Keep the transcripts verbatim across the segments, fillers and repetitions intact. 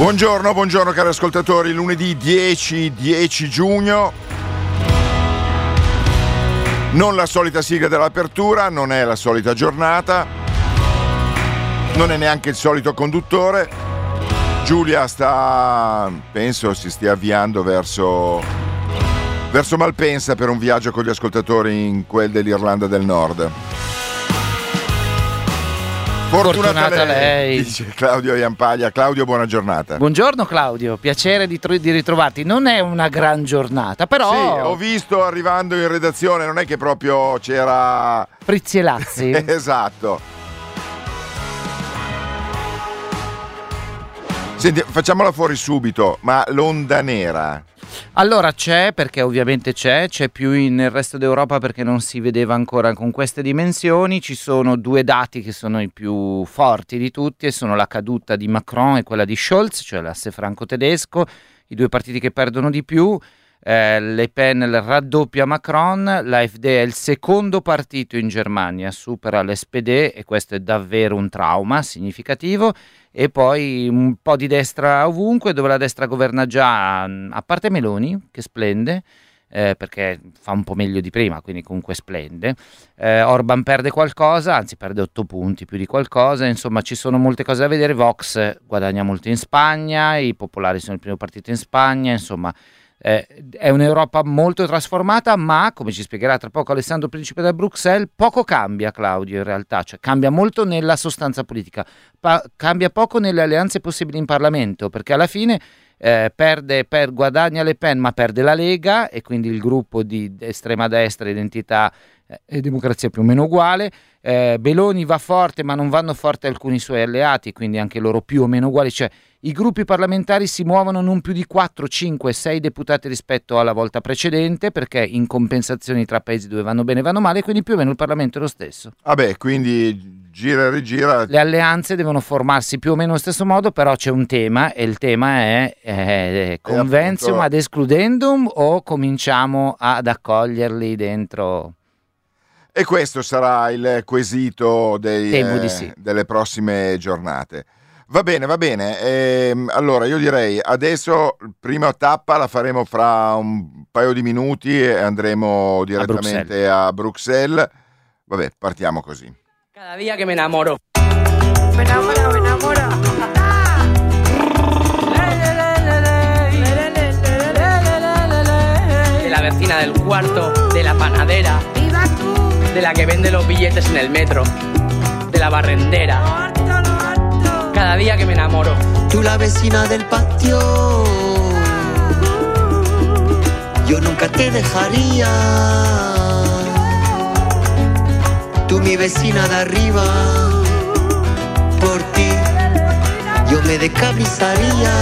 Buongiorno, buongiorno cari ascoltatori, lunedì dieci giugno, non la solita sigla dell'apertura, non è la solita giornata, non è neanche il solito conduttore. Giulia sta, penso si stia avviando verso, verso Malpensa per un viaggio con gli ascoltatori in quel dell'Irlanda del Nord. Fortunata, Fortunata lei, lei, dice Claudio Iampaglia. Claudio, buona giornata. Buongiorno Claudio, piacere di, tro- di ritrovarti. Non è una gran giornata, però... Sì, ho visto arrivando in redazione, non è che proprio c'era... Frizzi e Lazzi. Esatto. Senti, facciamola fuori subito, ma l'onda nera... Allora c'è, perché ovviamente c'è, c'è più in- nel resto d'Europa perché non si vedeva ancora con queste dimensioni. Ci sono due dati che sono i più forti di tutti e sono la caduta di Macron e quella di Scholz, cioè l'asse franco-tedesco, i due partiti che perdono di più. Eh, Le Pen raddoppia Macron, l'A F D è il secondo partito in Germania, supera l'S P D e questo è davvero un trauma significativo. E poi un po' di destra ovunque, dove la destra governa già, a parte Meloni che splende eh, perché fa un po' meglio di prima, quindi comunque splende. eh, Orban perde qualcosa, anzi perde otto punti più di qualcosa, insomma ci sono molte cose da vedere. Vox guadagna molto in Spagna, i popolari sono il primo partito in Spagna, insomma Eh, è un'Europa molto trasformata, ma come ci spiegherà tra poco Alessandro Principe da Bruxelles, poco cambia, Claudio, in realtà, cioè cambia molto nella sostanza politica, pa- cambia poco nelle alleanze possibili in Parlamento, perché alla fine eh, perde, per, guadagna Le Pen ma perde la Lega e quindi il gruppo di estrema destra, identità eh, e democrazia più o meno uguale. eh, Meloni va forte ma non vanno forte alcuni suoi alleati, quindi anche loro più o meno uguali, cioè i gruppi parlamentari si muovono non più di quattro, cinque, sei deputati rispetto alla volta precedente, perché in compensazioni tra paesi dove vanno bene e vanno male, quindi più o meno il Parlamento è lo stesso. Vabbè, quindi gira e rigira. Le alleanze devono formarsi più o meno allo stesso modo, però c'è un tema e il tema è, è conventium appunto... ad excludendum o cominciamo ad accoglierli dentro? E questo sarà il quesito dei, Temo di eh, sì. delle prossime giornate. Va bene, va bene. Ehm, allora io direi adesso prima tappa la faremo fra un paio di minuti e andremo direttamente a Bruxelles. a Bruxelles. Vabbè, partiamo così. Cada día que me enamoro. Me enamoro, me enamoro. De la vecina del cuarto, de la panadera, ¡Viva tú! de la que vende los billetes en el metro, de la barrendera. ¡Lo harto, lo harto! Cada día que me enamoro. Tú la vecina del patio, yo nunca te dejaría. Tú mi vecina de arriba, por ti yo me decabrizaría.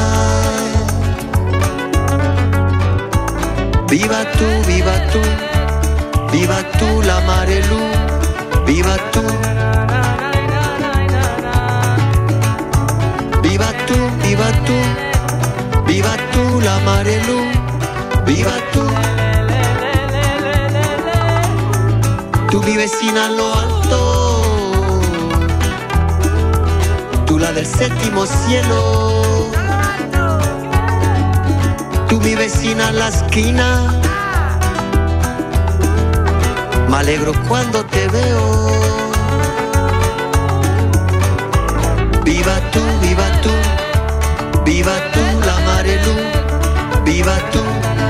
Viva tú, viva tú, viva tú la Marelú, viva tú. Viva tú, viva tú, viva tú la Marelú, viva tú. Tú mi vecina en lo alto, tú la del séptimo cielo. Tú mi vecina en la esquina, me alegro cuando te veo. Viva tú, viva tú, viva tú la Marelú, viva tú.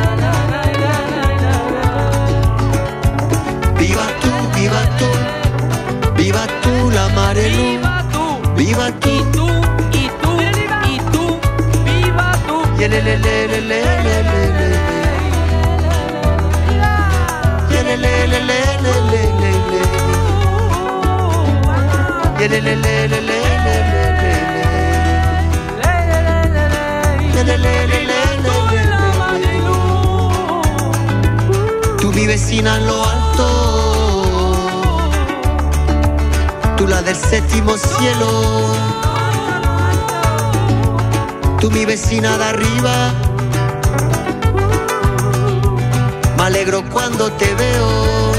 Viva tú, viva tú, viva tú la Marelú, viva tú. Y tú, y tú, y tú, viva tú. Y le le le le le le le le. Y le le le le le le le le. Y le le le le le le. Tú mi vecina en lo alto, tú la del séptimo cielo. Tú mi vecina de arriba, me alegro cuando te veo.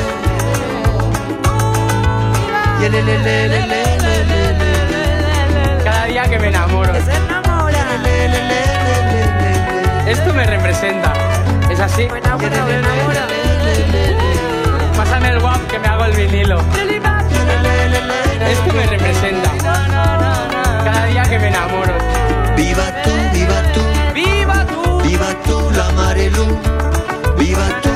Y le le le le le le le. Cada día que me enamoro. ¡Que se enamora! Esto me representa. Es así. Me enamoro, me enamoro. Pásame el guap que me hago el vinilo. Esto me representa. Cada día que me enamoro. Viva tú, viva tú, ¡Viva tú! viva tú la Marelu, viva tú,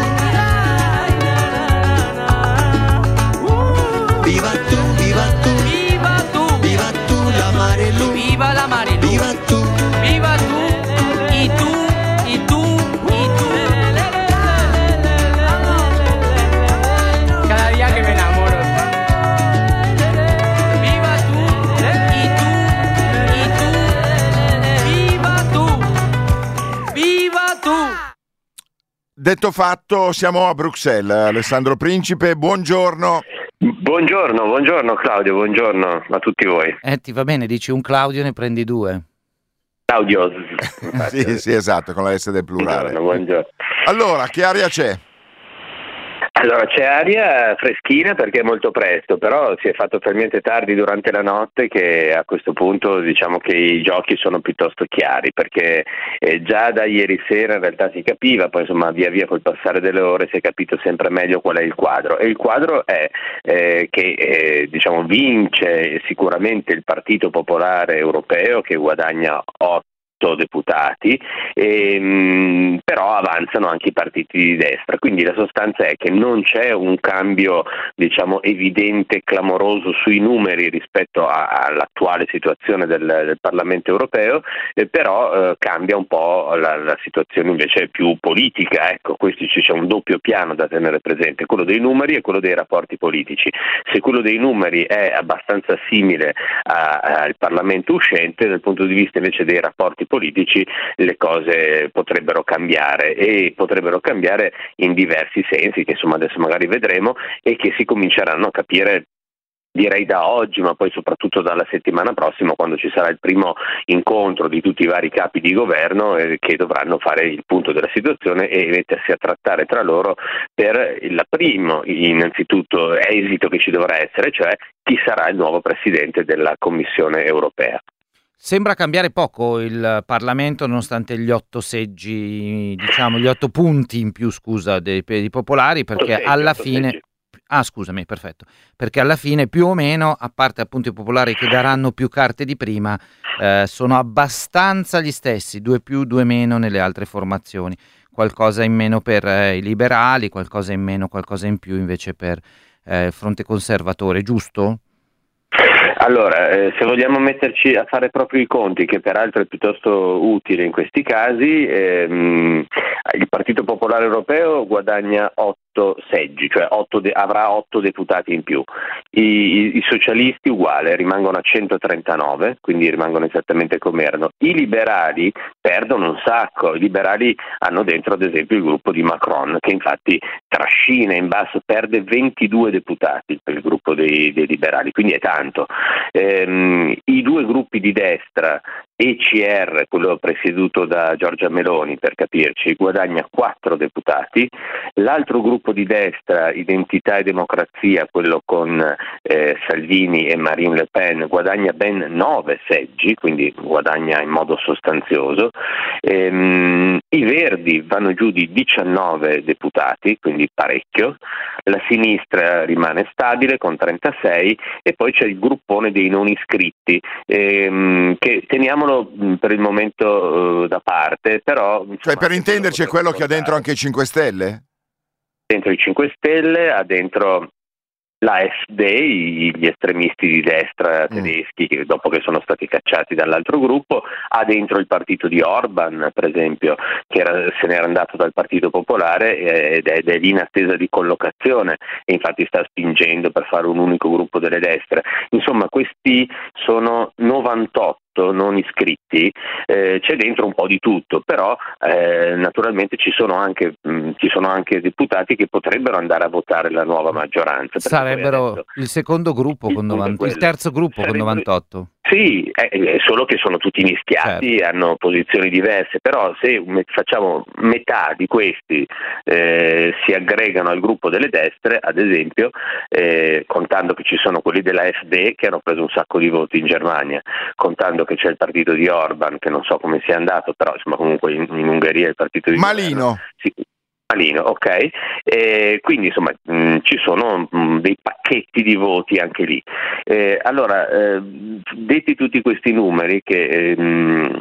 viva tú, viva tú, ¡Viva tú! viva tú la Marelu, ¡Viva la Marilu! viva tú, ¡Viva tú! Y tú, y tú, y tú. Cada día que me enamoro. ¡Viva tú! Y tú, y tú. ¡Viva tú! ¡Viva tú! Detto fatto, siamo a Bruxelles. Alessandro Principe, buongiorno. Buongiorno, buongiorno Claudio, buongiorno a tutti voi. Eh, ti va bene, dici un Claudio, ne prendi due. Claudio. Sì, sì, esatto, con la S del plurale. Buongiorno, buongiorno. Allora, che aria c'è? Allora, c'è aria freschina perché è molto presto, però si è fatto talmente tardi durante la notte che a questo punto diciamo che i giochi sono piuttosto chiari, perché eh, già da ieri sera in realtà si capiva, poi insomma via via col passare delle ore si è capito sempre meglio qual è il quadro, e il quadro è eh, che eh, diciamo vince sicuramente il Partito Popolare Europeo, che guadagna otto deputati, ehm, però avanzano anche i partiti di destra, quindi la sostanza è che non c'è un cambio diciamo evidente, clamoroso sui numeri rispetto a, all'attuale situazione del, del Parlamento Europeo, eh, però eh, cambia un po' la, la situazione invece più politica. Ecco, questo c'è un doppio piano da tenere presente, quello dei numeri e quello dei rapporti politici. Se quello dei numeri è abbastanza simile a, al Parlamento uscente, dal punto di vista invece dei rapporti politici le cose potrebbero cambiare, e potrebbero cambiare in diversi sensi che insomma adesso magari vedremo e che si cominceranno a capire, direi da oggi, ma poi soprattutto dalla settimana prossima, quando ci sarà il primo incontro di tutti i vari capi di governo eh, che dovranno fare il punto della situazione e mettersi a trattare tra loro per il primo innanzitutto esito che ci dovrà essere, cioè chi sarà il nuovo presidente della Commissione europea. Sembra cambiare poco il Parlamento, nonostante gli otto seggi, diciamo gli otto punti in più, scusa, dei, dei popolari, perché seggi, alla otto fine... seggi. Ah, scusami, perfetto. Perché alla fine più o meno, a parte appunto i popolari che daranno più carte di prima, eh, sono abbastanza gli stessi, due più, due meno nelle altre formazioni. Qualcosa in meno per eh, i liberali, qualcosa in meno, qualcosa in più invece per eh, il fronte conservatore, giusto? Allora, eh, se vogliamo metterci a fare proprio i conti, che peraltro è piuttosto utile in questi casi, ehm, il Partito Popolare Europeo guadagna otto seggi, cioè otto de- avrà otto deputati in più. I, i, i socialisti uguale, rimangono a centotrentanove, quindi rimangono esattamente come erano. I liberali perdono un sacco, i liberali hanno dentro ad esempio il gruppo di Macron, che infatti trascina in basso, perde ventidue deputati per il gruppo dei, dei liberali, quindi è tanto. Ehm, I due gruppi di destra, E C R, quello presieduto da Giorgia Meloni per capirci, guadagna quattro deputati, l'altro gruppo di destra, Identità e Democrazia, quello con eh, Salvini e Marine Le Pen, guadagna ben nove seggi, quindi guadagna in modo sostanzioso. Ehm, I Verdi vanno giù di diciannove deputati, quindi parecchio, la sinistra rimane stabile con trentasei, e poi c'è il gruppone dei non iscritti, ehm, che teniamo per il momento uh, da parte, però insomma, Cioè, per intenderci, è quello che ha dentro anche i cinque Stelle? Dentro i cinque Stelle, ha dentro l'A F D, gli estremisti di destra tedeschi, che dopo che sono stati cacciati dall'altro gruppo, ha dentro il partito di Orban, per esempio, che era, se n'era andato dal Partito Popolare ed è, ed è lì in attesa di collocazione, e infatti sta spingendo per fare un unico gruppo delle destre. Insomma, questi sono novantotto non iscritti, eh, c'è dentro un po' di tutto, però eh, naturalmente ci sono anche mh, ci sono anche deputati che potrebbero andare a votare la nuova maggioranza. Sarebbero adesso, il secondo gruppo il con novantotto, il terzo gruppo con novantotto. Sì, è, è solo che sono tutti mischiati, Certo. hanno posizioni diverse, però se me- facciamo metà di questi eh, si aggregano al gruppo delle destre, ad esempio, eh, contando che ci sono quelli della A F D che hanno preso un sacco di voti in Germania, contando che c'è il partito di Orban, che non so come sia andato, però insomma comunque in, in Ungheria il partito di Malino. governo, sì, Malino, ok, e quindi insomma mh, ci sono mh, dei pacchetti di voti anche lì. Eh, allora, eh, detti tutti questi numeri, che eh, mh,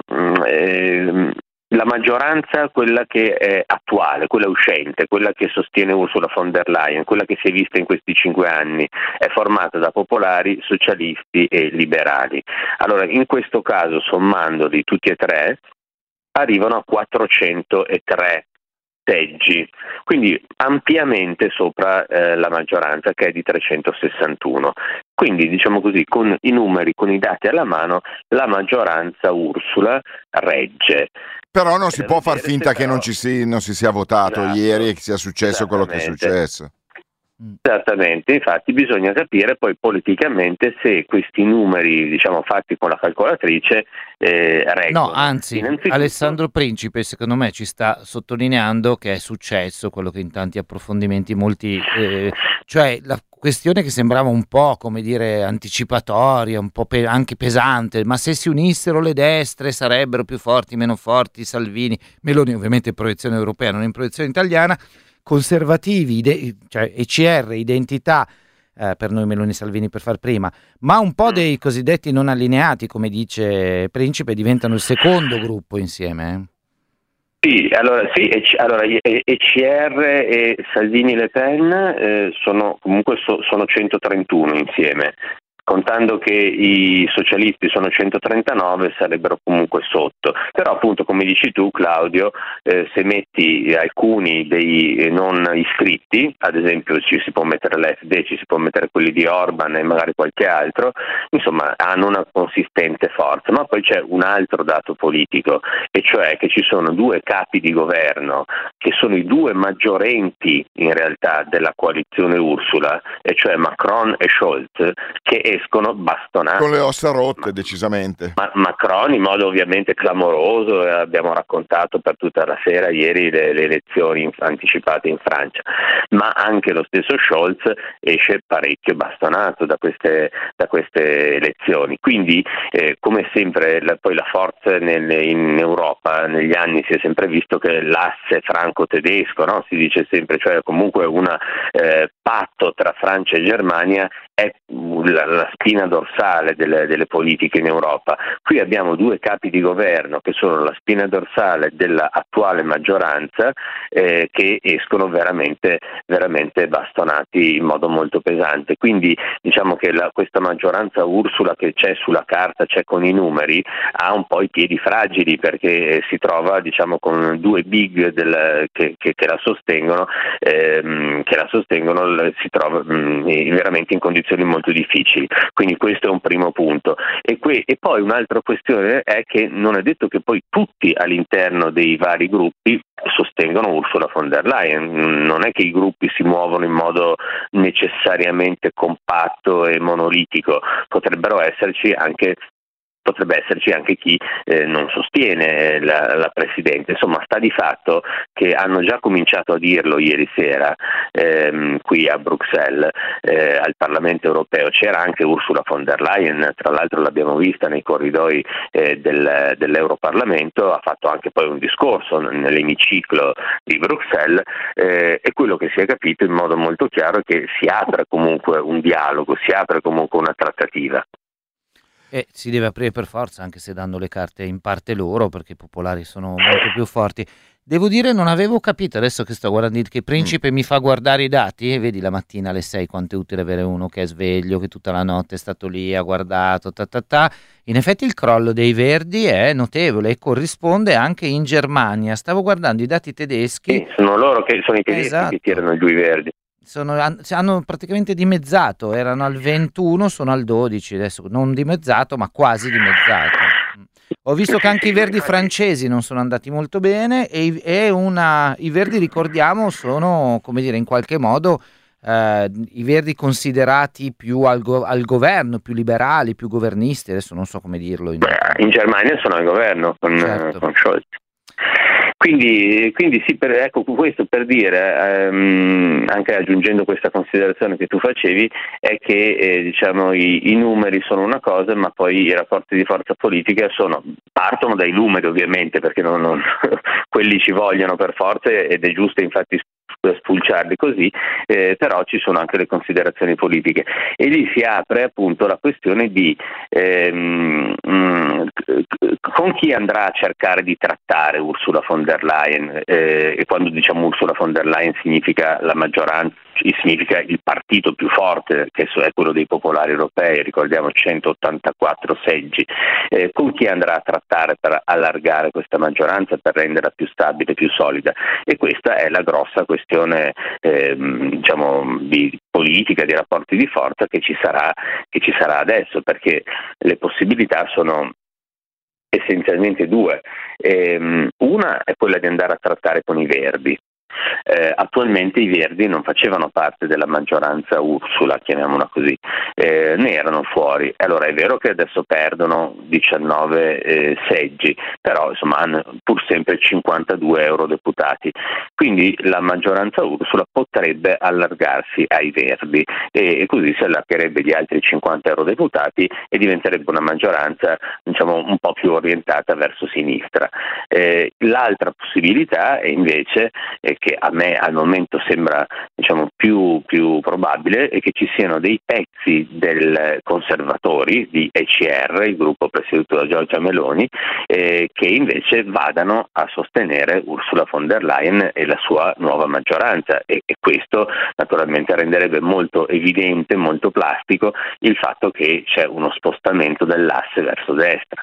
eh, la maggioranza, quella che è attuale, quella uscente, quella che sostiene Ursula von der Leyen, quella che si è vista in questi cinque anni, è formata da popolari, socialisti e liberali. Allora, in questo caso, sommandoli tutti e tre, arrivano a quattrocentotre seggi, quindi ampiamente sopra eh, la maggioranza, che è di trecentosessantuno. Quindi, diciamo così, con i numeri, con i dati alla mano, la maggioranza Ursula regge. Però non si Devo può far dire finta se che però- non ci si, non si sia votato Esatto. ieri e che sia successo quello che è Esattamente. successo. Esattamente, infatti bisogna capire poi politicamente se questi numeri, diciamo, fatti con la calcolatrice eh, reggono. No, anzi, Innanzitutto- Alessandro Principe secondo me ci sta sottolineando che è successo quello che in tanti approfondimenti molti, eh, cioè la questione che sembrava un po', come dire, anticipatoria, un po' pe- anche pesante, ma se si unissero le destre sarebbero più forti, meno forti, Salvini, Meloni ovviamente in proiezione europea, non in proiezione italiana, conservativi, ide- cioè E C R, identità, eh, per noi Meloni Salvini per far prima, ma un po' dei cosiddetti non allineati, come dice Principe, diventano il secondo gruppo insieme. eh. Sì, allora, sì, E C- allora, E C R e Salvini Le Pen eh, sono comunque so- sono centotrentuno insieme. Contando che i socialisti sono centotrentanove sarebbero comunque sotto, però appunto come dici tu Claudio, eh, se metti alcuni dei eh, non iscritti, ad esempio ci si può mettere l'A F D, ci si può mettere quelli di Orban e magari qualche altro, insomma hanno una consistente forza, ma poi c'è un altro dato politico, e cioè che ci sono due capi di governo che sono i due maggiorenti in realtà della coalizione Ursula, e cioè Macron e Scholz, che escono bastonati. Con le ossa rotte, decisamente. Ma Macron in modo ovviamente clamoroso, eh, abbiamo raccontato per tutta la sera ieri le, le elezioni in- anticipate in Francia, ma anche lo stesso Scholz esce parecchio bastonato da queste, da queste elezioni. Quindi eh, come sempre la, poi la forza nel, in Europa negli anni si è sempre visto che l'asse franco-tedesco, no? Si dice sempre, cioè comunque un eh, patto tra Francia e Germania è la, la spina dorsale delle, delle politiche in Europa. Qui abbiamo due capi di governo che sono la spina dorsale dell'attuale maggioranza, eh, che escono veramente, veramente bastonati in modo molto pesante. Quindi diciamo che la, questa maggioranza Ursula che c'è sulla carta, c'è con i numeri, ha un po' i piedi fragili, perché si trova, diciamo, con due big del, che, che, che la sostengono, ehm, che la sostengono, si trova mh, veramente in condizioni molto difficili. Quindi questo è un primo punto. E, que- e poi un'altra questione è che non è detto che poi tutti all'interno dei vari gruppi sostengono Ursula von der Leyen, non è che i gruppi si muovono in modo necessariamente compatto e monolitico, potrebbero esserci anche potrebbe esserci anche chi eh, non sostiene la, la Presidente. Insomma, sta di fatto che hanno già cominciato a dirlo ieri sera ehm, qui a Bruxelles, eh, al Parlamento europeo. C'era anche Ursula von der Leyen, tra l'altro l'abbiamo vista nei corridoi eh, del, dell'Europarlamento, ha fatto anche poi un discorso nell'emiciclo di Bruxelles, eh, e quello che si è capito in modo molto chiaro è che si apre comunque un dialogo, si apre comunque una trattativa. E si deve aprire per forza, anche se danno le carte in parte loro, perché i popolari sono molto più forti. Devo dire, non avevo capito, adesso che sto guardando, che Principe mi fa guardare i dati, e vedi la mattina alle sei quanto è utile avere uno che è sveglio, che tutta la notte è stato lì, ha guardato, ta ta ta. In effetti il crollo dei Verdi è notevole e corrisponde anche in Germania. Stavo guardando i dati tedeschi. Sì, sono loro che sono i tedeschi Esatto. che tirano i due verdi. Sono, han- hanno praticamente dimezzato, erano al ventuno, sono al dodici, adesso non dimezzato ma quasi dimezzato. Ho visto che anche i verdi francesi non sono andati molto bene, e, i- e una, i verdi, ricordiamo, sono, come dire, in qualche modo eh, i Verdi considerati più al, go- al governo, più liberali, più governisti, adesso non so come dirlo. In, Beh, in Germania sono al governo con, certo. con Scholz. Quindi, quindi sì, per, ecco questo per dire, ehm, anche aggiungendo questa considerazione che tu facevi, è che eh, diciamo i, i numeri sono una cosa, ma poi i rapporti di forza politica sono, partono dai numeri ovviamente, perché non, non, quelli ci vogliono per forza ed è giusto infatti spulciarli così, eh, però ci sono anche le considerazioni politiche e lì si apre appunto la questione di ehm, mh, con chi andrà a cercare di trattare Ursula von der Leyen, eh, e quando diciamo Ursula von der Leyen significa la maggioranza, significa il partito più forte, che è quello dei popolari europei, ricordiamo centottantaquattro seggi, eh, con chi andrà a trattare per allargare questa maggioranza, per renderla più stabile, più solida, e questa è la grossa questione eh, diciamo di politica, di rapporti di forza che ci sarà, che ci sarà adesso, perché le possibilità sono essenzialmente due. Ehm, una è quella di andare a trattare con i Verdi. Eh, attualmente i Verdi non facevano parte della maggioranza Ursula, chiamiamola così, eh, ne erano fuori. Allora è vero che adesso perdono diciannove eh, seggi, però insomma hanno pur sempre cinquantadue eurodeputati, quindi la maggioranza Ursula potrebbe allargarsi ai Verdi e, e così si allargherebbe di altri cinquanta eurodeputati e diventerebbe una maggioranza diciamo un po' più orientata verso sinistra. Eh, l'altra possibilità è invece eh, che a me al momento sembra diciamo più, più probabile è che ci siano dei pezzi del conservatori di E C R, il gruppo presieduto da Giorgia Meloni, eh, che invece vadano a sostenere Ursula von der Leyen e la sua nuova maggioranza e, e questo naturalmente renderebbe molto evidente, molto plastico il fatto che c'è uno spostamento dell'asse verso destra.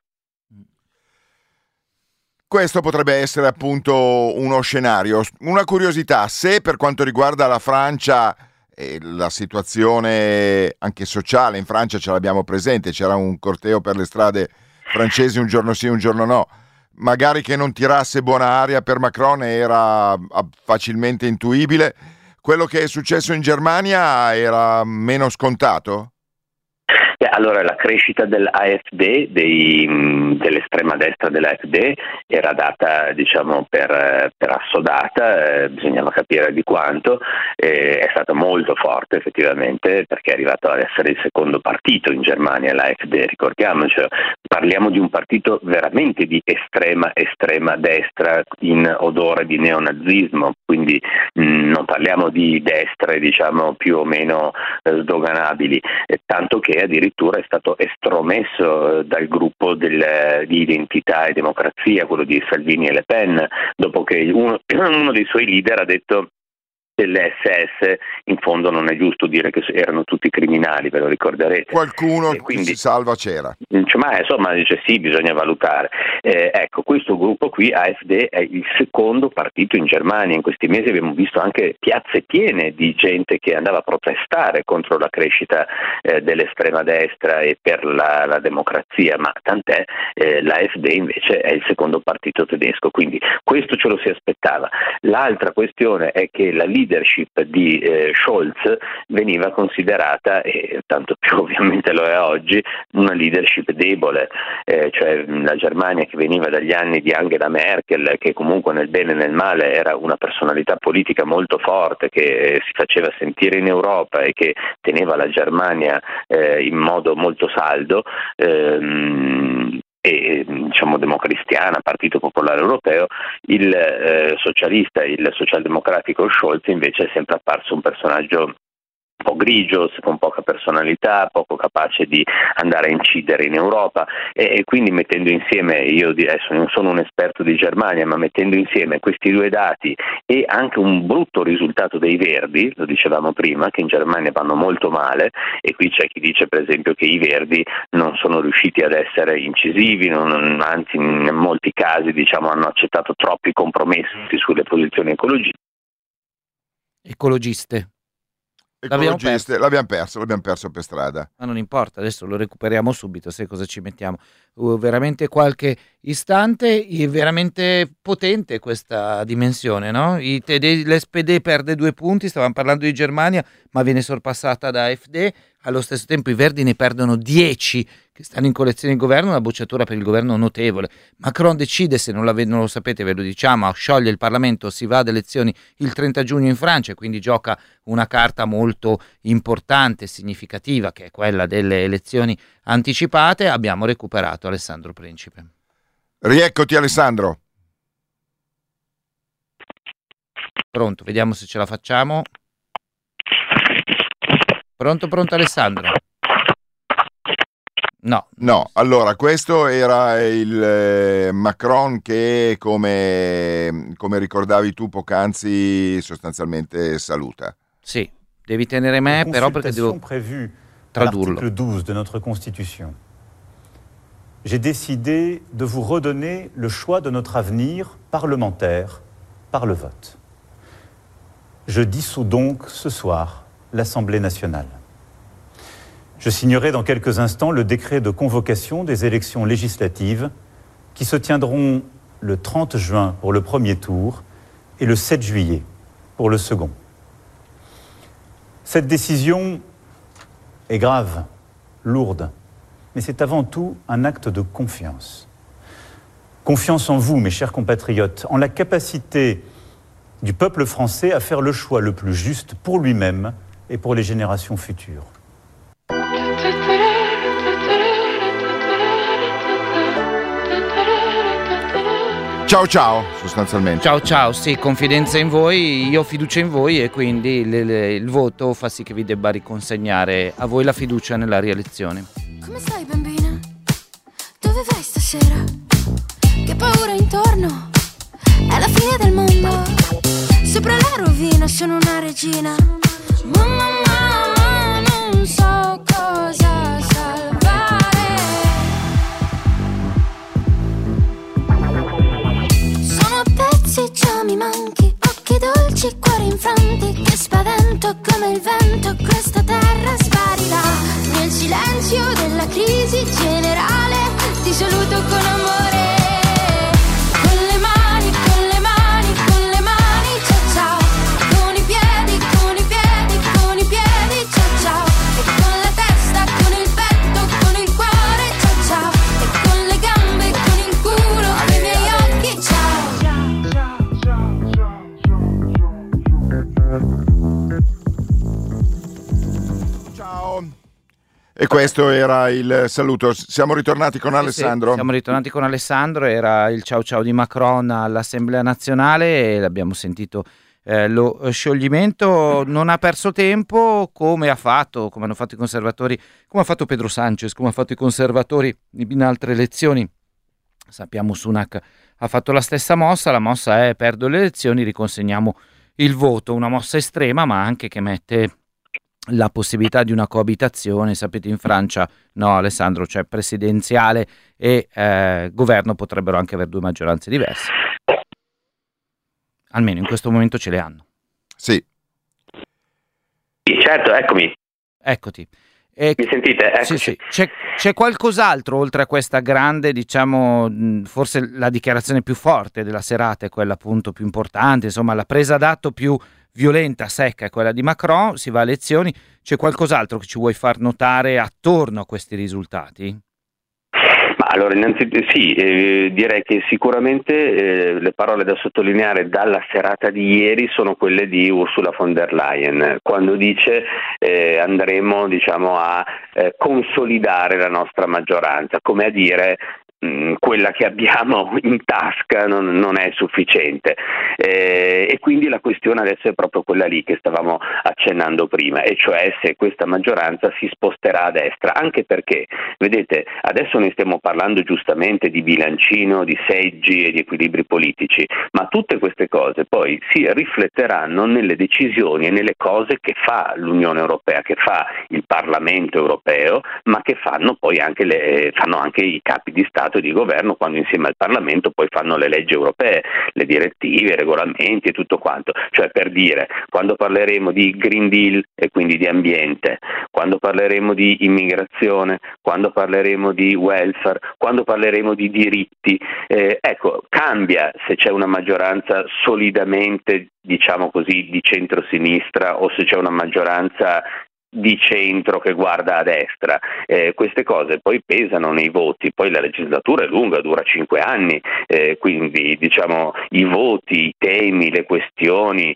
Questo potrebbe essere appunto uno scenario. Una curiosità, se per quanto riguarda la Francia e la situazione anche sociale, in Francia ce l'abbiamo presente, c'era un corteo per le strade francesi un giorno sì, un giorno no, magari che non tirasse buona aria per Macron era facilmente intuibile. Quello che è successo in Germania era meno scontato? Beh, allora la crescita dell'A F D, dei, dell'estrema destra dell'A F D, era data diciamo per, per assodata, eh, bisognava capire di quanto, eh, è stata molto forte effettivamente perché è arrivato ad essere il secondo partito in Germania, l'A F D, ricordiamoci, parliamo di un partito veramente di estrema estrema destra in odore di neonazismo, quindi mh, non parliamo di destre diciamo più o meno eh, sdoganabili, eh, tanto che addirittura è stato estromesso dal gruppo del, di Identità e Democrazia, quello di Salvini e Le Pen, dopo che uno, uno dei suoi leader ha detto dell'S S in fondo non è giusto dire che erano tutti criminali, ve lo ricorderete. Qualcuno e quindi, che si salva c'era. Ma insomma dice sì, bisogna valutare. Eh, ecco, questo gruppo qui, A F D, è il secondo partito in Germania. In questi mesi abbiamo visto anche piazze piene di gente che andava a protestare contro la crescita eh, dell'estrema destra e per la, la democrazia, ma tant'è, eh, l'A F D invece è il secondo partito tedesco, quindi questo ce lo si aspettava. L'altra questione è che la leadership di eh, Scholz veniva considerata, e tanto più ovviamente lo è oggi, una leadership debole, eh, cioè la Germania che veniva dagli anni di Angela Merkel, che comunque nel bene e nel male era una personalità politica molto forte, che eh, si faceva sentire in Europa e che teneva la Germania eh, in modo molto saldo, ehm, e diciamo democristiana, Partito Popolare Europeo, il eh, socialista, il socialdemocratico Scholz invece è sempre apparso un personaggio un po' grigio, con poca personalità, poco capace di andare a incidere in Europa e, e quindi mettendo insieme, io adesso non sono un esperto di Germania, ma mettendo insieme questi due dati e anche un brutto risultato dei Verdi, lo dicevamo prima, che in Germania vanno molto male e qui c'è chi dice per esempio che i Verdi non sono riusciti ad essere incisivi, non, anzi in molti casi diciamo hanno accettato troppi compromessi sulle posizioni ecologi- ecologiste. L'abbiamo ecologiste, perso. l'abbiamo perso, l'abbiamo perso per strada. Ma non importa, adesso lo recuperiamo subito, sai cosa ci mettiamo? Uh, veramente qualche istante, è veramente potente questa dimensione, no? I tede- L'S P D perde due punti, stavamo parlando di Germania, ma viene sorpassata da A F D, allo stesso tempo i Verdi ne perdono dieci che stanno in coalizione di governo, una bocciatura per il governo notevole. Macron decide, se non, la, non lo sapete ve lo diciamo, scioglie il Parlamento, si va ad elezioni il trenta giugno in Francia, quindi gioca una carta molto importante, significativa, che è quella delle elezioni anticipate. Abbiamo recuperato Alessandro Principe. Rieccoti Alessandro. Pronto, vediamo se ce la facciamo. Pronto, pronto Alessandro? No. No, allora questo era il eh, Macron che come, come ricordavi tu poc'anzi sostanzialmente saluta. Sì, devi tenere me però perché devo tradurlo. L'article douze de notre Constitution. J'ai décidé de vous redonner le choix de notre avenir parlementaire par le vote. Je dissous donc ce soir l'Assemblée nationale. Je signerai dans quelques instants le décret de convocation des élections législatives qui se tiendront le trente juin pour le premier tour et le sept juillet pour le second. Cette décision est grave, lourde, mais c'est avant tout un acte de confiance. Confiance en vous, mes chers compatriotes, en la capacité du peuple français à faire le choix le plus juste pour lui-même et pour les générations futures. Ciao ciao, sostanzialmente. Ciao ciao, sì, confidenza in voi, io ho fiducia in voi e quindi le, le, il voto fa sì che vi debba riconsegnare a voi la fiducia nella rielezione. Come stai bambina? Dove vai stasera? Che paura intorno? È la fine del mondo. Sopra la rovina sono una regina. Mamma, mamma, non so cosa salvare. Sono pezzi, già mi manchi. Occhi dolci, cuori infranti. Che spavento come il vento. Questa terra sparirà. Nel silenzio della crisi generale. Ti saluto con amore. E questo era il saluto. Siamo ritornati con Alessandro. Sì, siamo ritornati con Alessandro, era il ciao ciao di Macron all'Assemblea nazionale e l'abbiamo sentito eh, lo scioglimento. Non ha perso tempo come ha fatto, come hanno fatto i conservatori, come ha fatto Pedro Sánchez, come ha fatto i conservatori in altre elezioni. Sappiamo Sunak ha fatto la stessa mossa, la mossa è perdo le elezioni, riconsegniamo il voto, una mossa estrema ma anche che mette la possibilità di una coabitazione. Sapete, in Francia no Alessandro, cioè presidenziale e eh, governo potrebbero anche avere due maggioranze diverse, almeno in questo momento ce le hanno. Sì, sì certo, eccomi. Eccoti. E, mi sentite? Eccoci. Sì, sì. C'è, c'è qualcos'altro oltre a questa grande, diciamo, forse la dichiarazione più forte della serata è quella appunto più importante, insomma la presa d'atto più violenta, secca è quella di Macron, si va a elezioni. C'è qualcos'altro che ci vuoi far notare attorno a questi risultati? Ma allora, innanzitutto sì, eh, direi che sicuramente eh, le parole da sottolineare dalla serata di ieri sono quelle di Ursula von der Leyen, quando dice eh, andremo diciamo a eh, consolidare la nostra maggioranza, come a dire quella che abbiamo in tasca non, non è sufficiente eh, e quindi la questione adesso è proprio quella lì che stavamo accennando prima, e cioè se questa maggioranza si sposterà a destra, anche perché vedete adesso noi stiamo parlando giustamente di bilancino, di seggi e di equilibri politici, ma tutte queste cose poi si rifletteranno nelle decisioni e nelle cose che fa l'Unione Europea, che fa il Parlamento Europeo, ma che fanno poi anche, le, fanno anche i capi di Stato e di governo, quando insieme al Parlamento poi fanno le leggi europee, le direttive, i regolamenti e tutto quanto. Cioè, per dire, quando parleremo di Green Deal e quindi di ambiente, quando parleremo di immigrazione, quando parleremo di welfare, quando parleremo di diritti, eh, ecco, cambia se c'è una maggioranza solidamente, diciamo così, di centro-sinistra o se c'è una maggioranza di centro che guarda a destra. Eh, queste cose poi pesano nei voti, poi la legislatura è lunga, dura cinque anni, eh, quindi diciamo i voti, i temi, le questioni,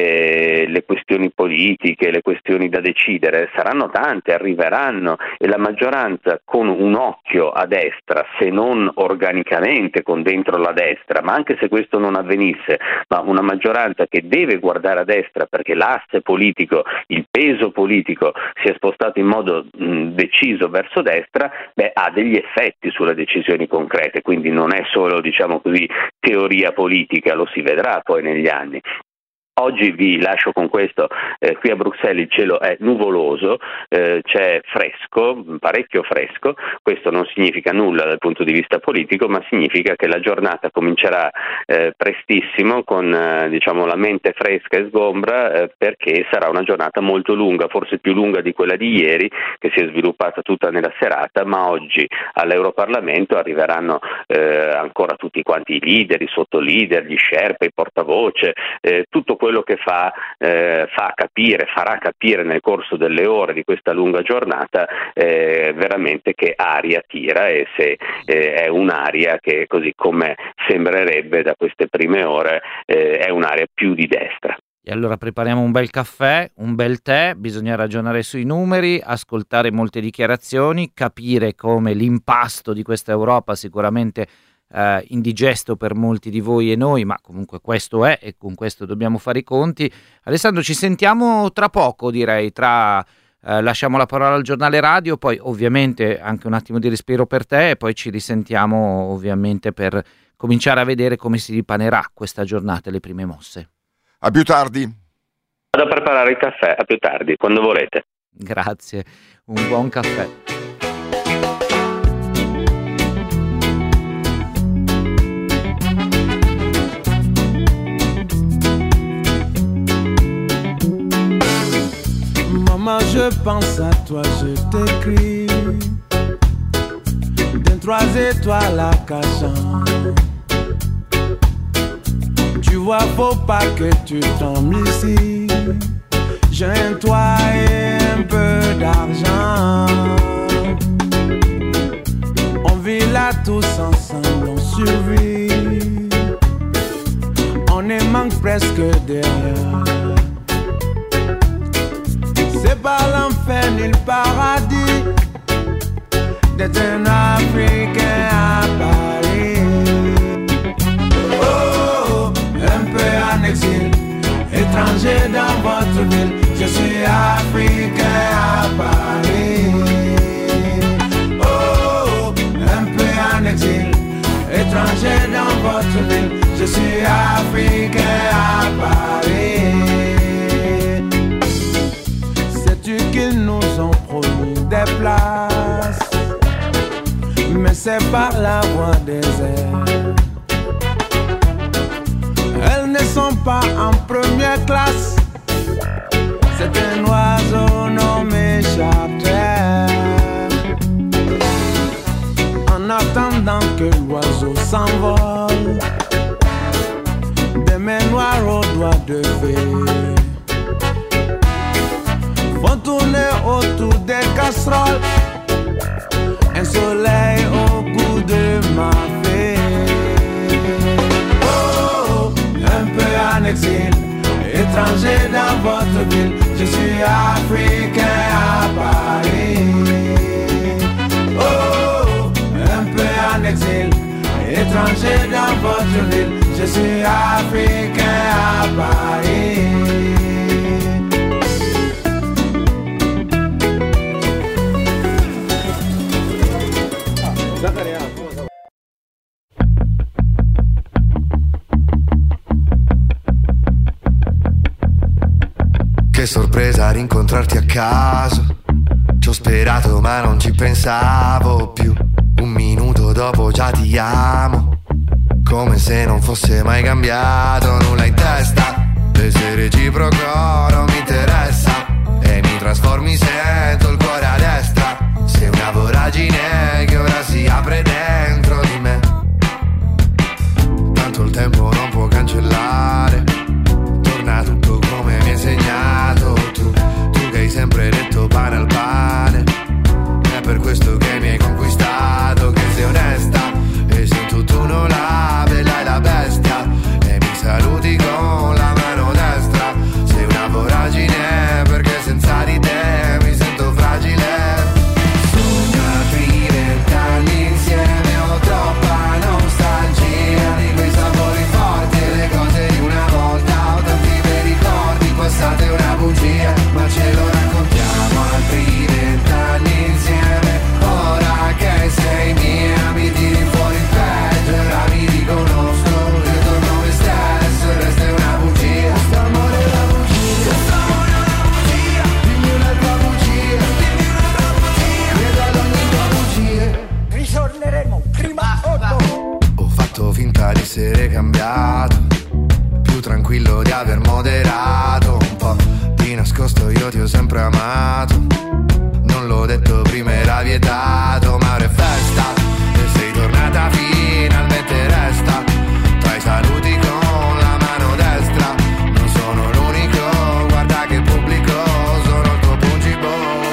eh, le questioni politiche, le questioni da decidere saranno tante, arriveranno, e la maggioranza con un occhio a destra, se non organicamente con dentro la destra, ma anche se questo non avvenisse, ma una maggioranza che deve guardare a destra perché l'asse politico, il peso politico si è spostato in modo mh, deciso verso destra, beh, ha degli effetti sulle decisioni concrete, quindi non è solo, diciamo così, teoria politica, lo si vedrà poi negli anni. Oggi vi lascio con questo, eh, qui a Bruxelles il cielo è nuvoloso, eh, c'è fresco, parecchio fresco, questo non significa nulla dal punto di vista politico, ma significa che la giornata comincerà eh, prestissimo con eh, diciamo la mente fresca e sgombra, eh, perché sarà una giornata molto lunga, forse più lunga di quella di ieri, che si è sviluppata tutta nella serata, ma oggi all'Europarlamento arriveranno eh, ancora tutti quanti i leader, i sottoleader, gli sherpa, i portavoce, eh, tutto quello che fa, eh, fa capire, farà capire nel corso delle ore di questa lunga giornata eh, veramente che aria tira, e se eh, è un'aria che, così come sembrerebbe da queste prime ore, eh, è un'aria più di destra. E allora prepariamo un bel caffè, un bel tè, bisogna ragionare sui numeri, ascoltare molte dichiarazioni, capire come l'impasto di questa Europa sicuramente Uh, indigesto per molti di voi e noi, ma comunque questo è, e con questo dobbiamo fare i conti. Alessandro, ci sentiamo tra poco, direi, tra uh, lasciamo la parola al giornale radio, poi ovviamente anche un attimo di respiro per te, e poi ci risentiamo ovviamente per cominciare a vedere come si ripanerà questa giornata e le prime mosse. A più tardi. Vado a preparare il caffè, a più tardi, quando volete. Grazie, un buon caffè. Maman, je pense à toi, je t'écris d'un trois étoiles à Cachan. Tu vois, faut pas que tu tombes ici. J'ai un toit et un peu d'argent. On vit là tous ensemble, on survit. On ne manque presque de rien. C'est pas l'enfer ni le paradis d'être un Africain à Paris. Oh, un peu en exil, étranger dans votre ville. Je suis Africain à Paris. Oh, un peu en exil, étranger dans votre ville. Je suis Africain à Paris. Qu'ils nous ont promis des places, mais c'est par la voie des airs. Elles ne sont pas en première classe, c'est un oiseau nommé charter. En attendant que l'oiseau s'envole, des mains noires aux doigts de fée vont tourner autour des casseroles, un soleil au goût de ma fée. Oh, un peu en exil, étranger dans votre ville. Je suis Africain à Paris. Oh, un peu en exil, étranger dans votre ville. Je suis Africain à Paris. Che sorpresa rincontrarti a caso. Ci ho ho sperato ma non ci pensavo più. Un minuto dopo già ti amo, come se non fosse mai cambiato nulla in testa. E se reciproco non mi interessa, e mi trasformi, sento il cuore a destra. Sei una voragine che ora si apre dentro di me. Tanto il tempo non può cancellare, torna tutto come mi hai insegnato tu. Tu che hai sempre detto pane al pane, è per questo che mi hai conquistato. Che sei onesta e sento tu non la bella e la bestia, e mi saluti con la mano destra. Sei una voragine perché senza di te mi sento fragile. Sogno altri vent'anni insieme, ho troppa nostalgia di quei sapori forti e le cose di una volta. Ho tanti bei ricordi, passate una bugia, ma ce lo raccontiamo. Altri vent'anni insieme, ora che sei mia mi tiri fuori il peggio. Ora mi riconosco, io torno me stesso, il resto è una bugia. Quest'amore è una bugia, quest'amore è una bugia. Dimmi un'altra bugia, dimmi un'altra bugia. Credo ad ogni tua bugia. Ritorneremo prima o dopo. Ho fatto finta di essere cambiato, più tranquillo di aver moderato un po'. Di nascosto io ti ho sempre amato, non l'ho detto prima, era vietato. Ma ora è festa e sei tornata finalmente, resta tra i saluti con la mano destra. Non sono l'unico, guarda che pubblico, sono il tuo pungibo.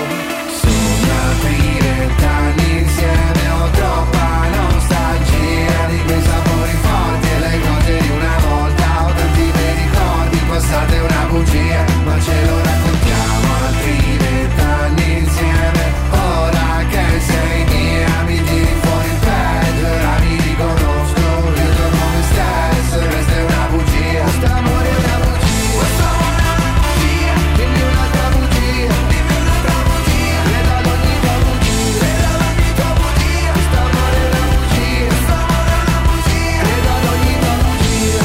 Sono altri vent'anni insieme, ho troppa nostalgia di quei sapori forti e le cose di una volta. Ho tanti bei ricordi, passate una bugia, ma ce lo raccontiamo. Altri vent'anni insieme, ora che sei mia mi tiri fuori il peggio. Ora mi riconosco, io torno me stesso, il resto è una bugia. Quest'amore è una bugia, quest'amore è una bugia. Dimmi un'altra bugia, dimmi un'altra bugia. Credo ad ogni tua bugia, credo ad ogni tua bugia. Quest'amore è una bugia, quest'amore è una bugia. Credo ad ogni tua bugia.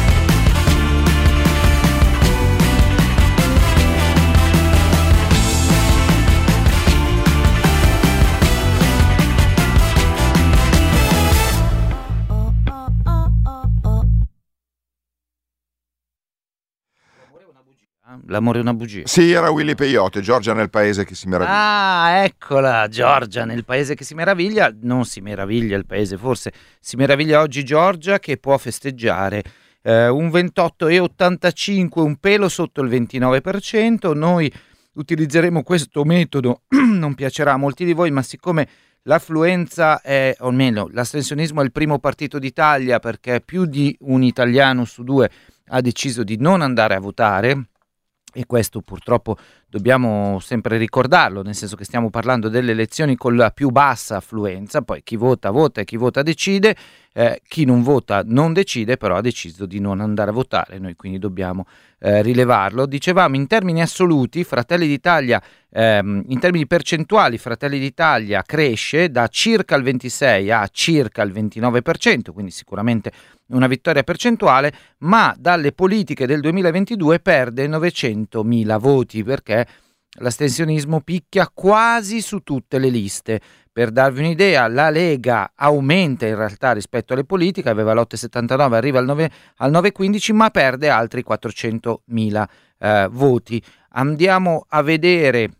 L'amore è una bugia. Sì, era Willy Peyote, Giorgia nel paese che si meraviglia. Ah, eccola, Giorgia nel paese che si meraviglia. Non si meraviglia il paese, forse si meraviglia oggi Giorgia che può festeggiare eh, un ventotto virgola ottantacinque, un pelo sotto il ventinove per cento. Noi utilizzeremo questo metodo, non piacerà a molti di voi, ma siccome l'affluenza è, o almeno l'astensionismo è il primo partito d'Italia, perché più di un italiano su due ha deciso di non andare a votare, e questo purtroppo dobbiamo sempre ricordarlo, nel senso che stiamo parlando delle elezioni con la più bassa affluenza. Poi chi vota vota e chi vota decide, eh, chi non vota non decide, però ha deciso di non andare a votare, noi quindi dobbiamo eh, rilevarlo. Dicevamo in termini assoluti Fratelli d'Italia, ehm, in termini percentuali Fratelli d'Italia cresce da circa il ventisei a circa il ventinove per cento, quindi sicuramente una vittoria percentuale, ma dalle politiche del duemilaventidue perde novecentomila voti, perché l'astensionismo picchia quasi su tutte le liste. Per darvi un'idea, la Lega aumenta in realtà rispetto alle politiche, aveva l'otto virgola settantanove, arriva al nove virgola quindici, ma perde altri quattrocentomila eh, voti. Andiamo a vedere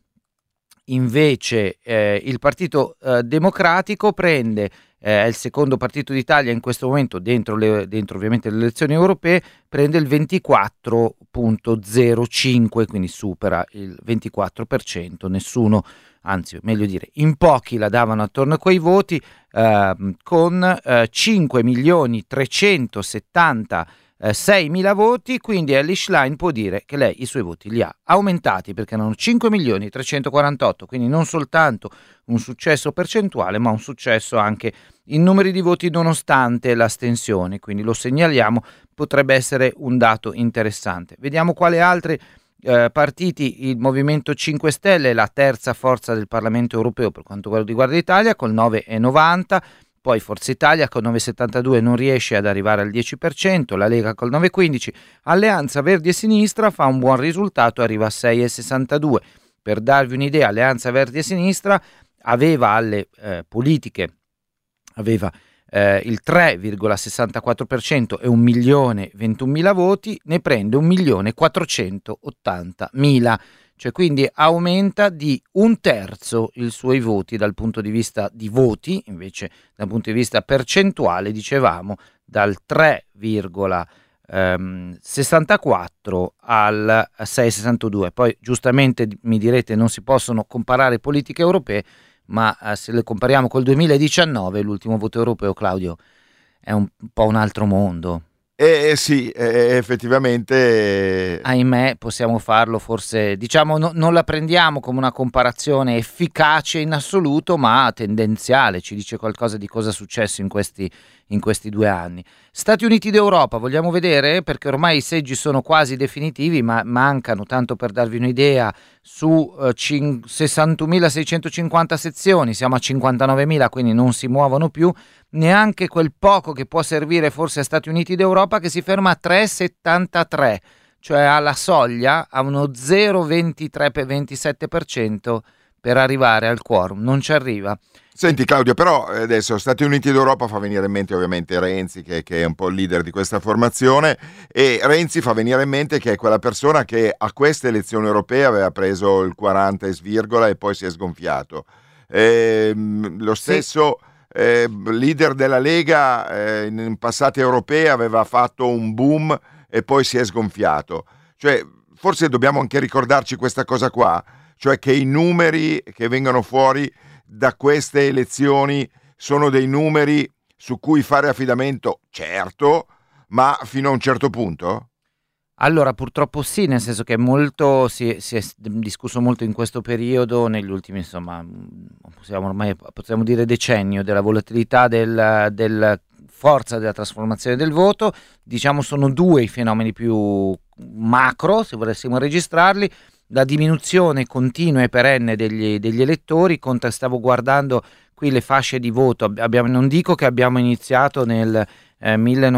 invece eh, il Partito eh, Democratico prende, è eh, il secondo partito d'Italia in questo momento dentro, le, dentro ovviamente le elezioni europee, prende il ventiquattro virgola zero cinque, quindi supera il ventiquattro per cento. Nessuno, anzi meglio dire in pochi la davano attorno a quei voti, eh, con eh, cinque milioni trecentosettantaseimila voti, quindi Elly Schlein può dire che lei i suoi voti li ha aumentati, perché erano cinque milioni trecentoquarantotto, quindi non soltanto un successo percentuale, ma un successo anche in numeri di voti nonostante l'astensione, quindi lo segnaliamo, potrebbe essere un dato interessante. Vediamo quale altri eh, partiti. Il Movimento cinque Stelle, la terza forza del Parlamento europeo per quanto riguarda l'Italia, col nove virgola novanta, poi Forza Italia con nove virgola settantadue non riesce ad arrivare al dieci per cento, la Lega col nove virgola quindici, Alleanza Verdi e Sinistra fa un buon risultato, arriva a sei virgola sessantadue. Per darvi un'idea, Alleanza Verdi e Sinistra aveva alle eh, politiche, aveva eh, il tre virgola sessantaquattro per cento e un milione ventunomila voti, ne prende un milione quattrocentottantamila, cioè quindi aumenta di un terzo i suoi voti dal punto di vista di voti, invece dal punto di vista percentuale dicevamo dal tre virgola sessantaquattro al sei virgola sessantadue. Poi giustamente mi direte non si possono comparare politiche europee, ma eh, se le compariamo col duemiladiciannove, l'ultimo voto europeo, Claudio, è un po' un altro mondo. Eh, eh sì, eh, effettivamente. Ahimè, possiamo farlo forse, diciamo, no, non la prendiamo come una comparazione efficace in assoluto, ma tendenziale, ci dice qualcosa di cosa è successo in questi, in questi due anni. Stati Uniti d'Europa, vogliamo vedere? Perché ormai i seggi sono quasi definitivi, ma mancano, tanto per darvi un'idea, su eh, cin- sessantunomilaseicentocinquanta sezioni, siamo a cinquantanovemila, quindi non si muovono più, neanche quel poco che può servire forse a Stati Uniti d'Europa, che si ferma a tre virgola settantatré, cioè alla soglia, a uno zero virgola ventitré ventisette per cento per arrivare al quorum, non ci arriva. Senti Claudio, però adesso Stati Uniti d'Europa fa venire in mente ovviamente Renzi, che, che è un po' il leader di questa formazione, e Renzi fa venire in mente che è quella persona che a queste elezioni europee aveva preso il quaranta e svirgola e poi si è sgonfiato. E, lo stesso sì. eh, leader della Lega eh, in passate europee aveva fatto un boom e poi si è sgonfiato. Cioè, forse dobbiamo anche ricordarci questa cosa qua, cioè che i numeri che vengono fuori da queste elezioni sono dei numeri su cui fare affidamento, certo, ma fino a un certo punto? Allora, purtroppo sì, nel senso che molto si, si è discusso molto in questo periodo, negli ultimi, insomma, possiamo ormai possiamo dire decennio, della volatilità del, del forza della trasformazione del voto. Diciamo sono due i fenomeni più macro, se volessimo registrarli. La diminuzione continua e perenne degli, degli elettori. Conta, stavo guardando qui le fasce di voto, abbiamo, non dico che abbiamo iniziato nel eh,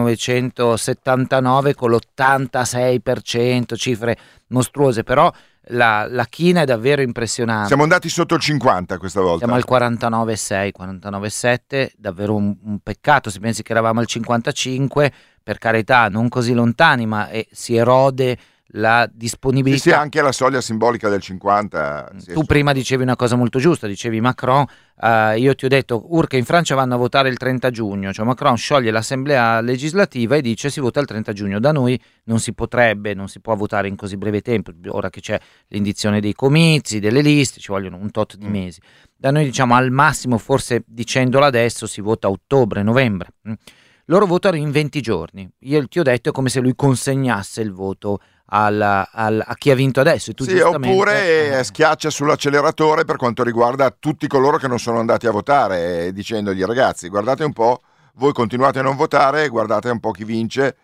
millenovecentosettantanove con l'ottantasei per cento, cifre mostruose, però la, la china è davvero impressionante. Siamo andati sotto il cinquanta questa volta. Siamo al quarantanove virgola sei, quarantanove virgola sette, davvero un, un peccato, se pensi che eravamo al cinquantacinque, per carità, non così lontani, ma eh, si erode la disponibilità. Sì, sì, anche la soglia simbolica del cinquanta. Tu prima dicevi una cosa molto giusta, dicevi Macron, uh, io ti ho detto urca in Francia vanno a votare il trenta giugno, cioè Macron scioglie l'assemblea legislativa e dice si vota il trenta giugno, da noi non si potrebbe, non si può votare in così breve tempo, ora che c'è l'indizione dei comizi, delle liste, ci vogliono un tot di mesi, da noi diciamo al massimo, forse dicendolo adesso, si vota a ottobre, novembre. Loro votano in venti giorni, io ti ho detto è come se lui consegnasse il voto Al, al, a chi ha vinto adesso. E tu sì, oppure eh, schiaccia sull'acceleratore per quanto riguarda tutti coloro che non sono andati a votare, eh, dicendogli ragazzi guardate un po', voi continuate a non votare, guardate un po' chi vince,